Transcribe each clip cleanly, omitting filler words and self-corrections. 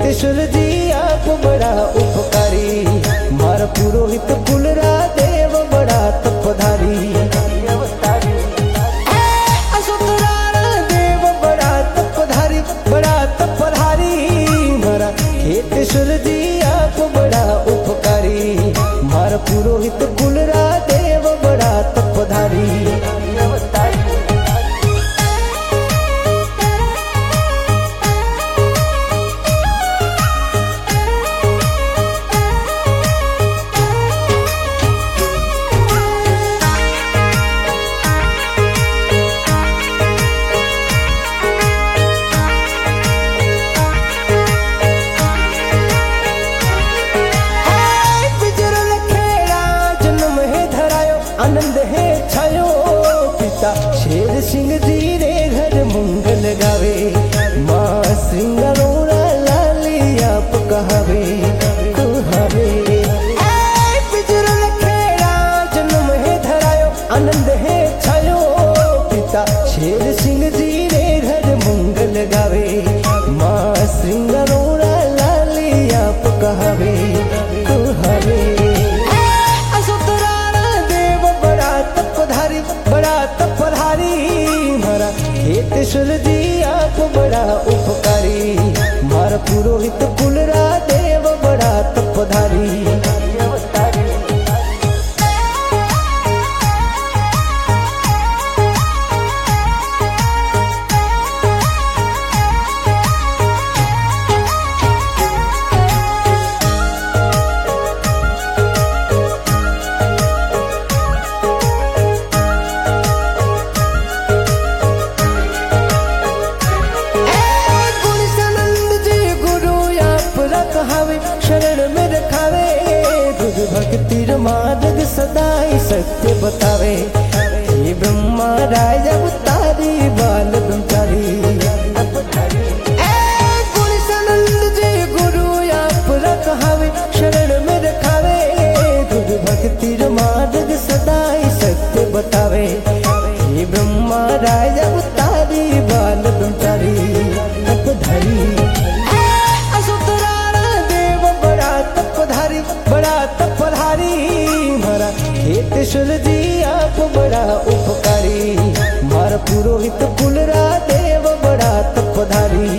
सुरजी आप बड़ा उपकारी, मार पुरोहित कुलरा देव बड़ा तपधारी। देव बड़ा तपधारी, बड़ा तपधारी, मारा खेत सुरजी आप बड़ा उपकारी, मार पुरोहित कुलरा देव बड़ा तपधारी। आनंद है छायो पिता शेर सिंह जी रे घर मंगल गावे, माँ सिंगारोरा लाली आप कहावे कहावे। जन्म है धरायो आनंद है छायो पिता शेर सिंह जी रे घर मंगल गावे, माँ सिंगारोरा लाली आप कहावे कहावे। बड़ा तपधारी, मारा खेत सुरजी आप बड़ा उपकारी, मारा पुरोहित कुलरा देव बड़ा तपधारी। शरण में रखावे गुरु भक्ति मार्ग सदाई सत्य बतावे, हे ब्रह्मा राय अवतारी बाल ब्रह्मचारी। गुरु आप रखावे शरण में रखावे गुरु भक्ति मार्ग सदाई सत्य बतावे, हे ब्रह्मा राय अवतारी बाल ब्रह्मचारी तपधारी। बड़ा तपधारी, मारा खेत सुरजी आप बड़ा उपकारी, मारा पुरोहित कुलरा देव बड़ा तपधारी।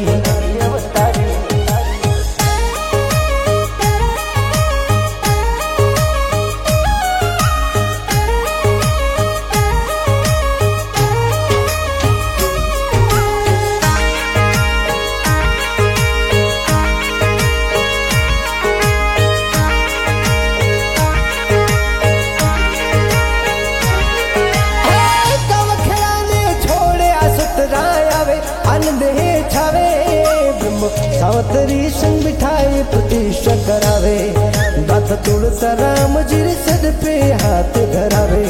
आनंद है छावे ब्रह्म सावतरी संग बिठाए प्रतिष्ठा करावे, दाता तुलसा राम जी सद पे हाथ धरावे।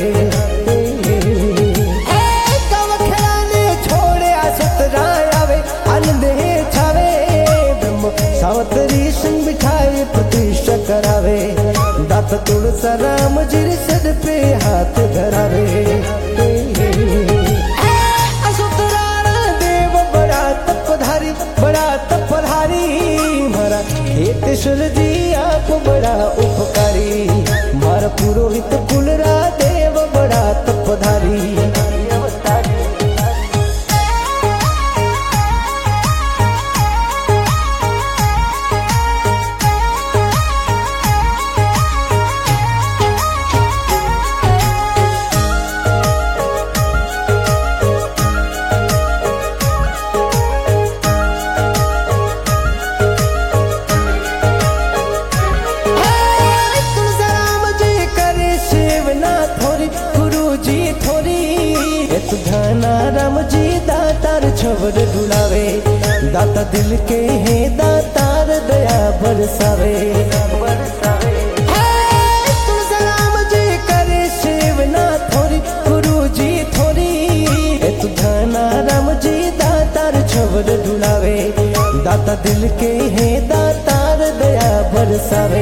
छोड़े आसत राय आवे आनंद है छावे ब्रह्म सावतरी संग बिठाए प्रतिष्ठा करावे, दाता तुलसा राम जी सद पे हाथ धरावे। बड़ा तपधारी, मारा खेत सुरजी आप बड़ा उपकारी, मारा पुरोहित कुलरा देव बड़ा तपधारी। धना राम जी दातार छवर ढुलावे, दाता दिल के हैं दातार दया बरसावे। राम जी करे सेवना थोड़ी गुरु जी थोड़ी, धना राम जी दातार छवर ढुलावे, दाता दिल के हैं दातार दया बरसावे।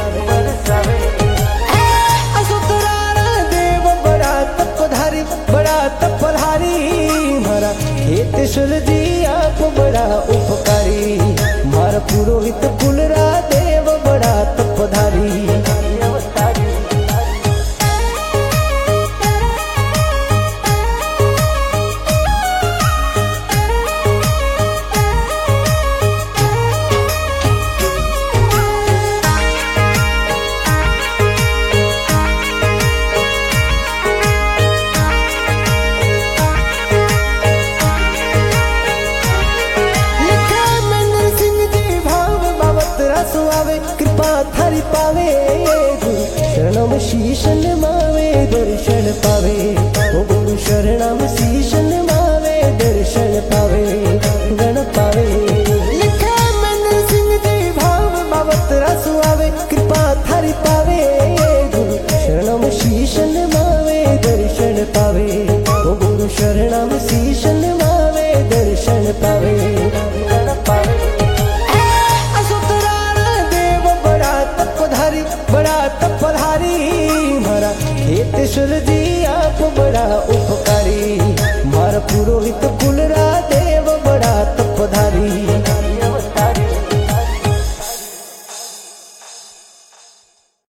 बड़ा तपधारी, मारा खेत सुरजी आप बड़ा उपकारी, मारा मारा पुरोहित फुलरा देव बड़ा तपधारी। कृपा थारी पावे शरणों में शीश नमावे दर्शन पावे। ओ गुरु शरणों में शीश नमावे दर्शन पावे गण पावे। लिखा मन सिंह जी भाव बाबत रसुआवे कृपा थारी पावे गुरु शरणों में शीश नमावे दर्शन पावे। ओ गुरु शरणों में शीश नमावे दर्शन पावे गण पावे। बड़ा तपधारी मारा खेतेश्वर जी आप बड़ा उपकारी। मारा पुरोहित फुलरा देव बड़ा तपधारी।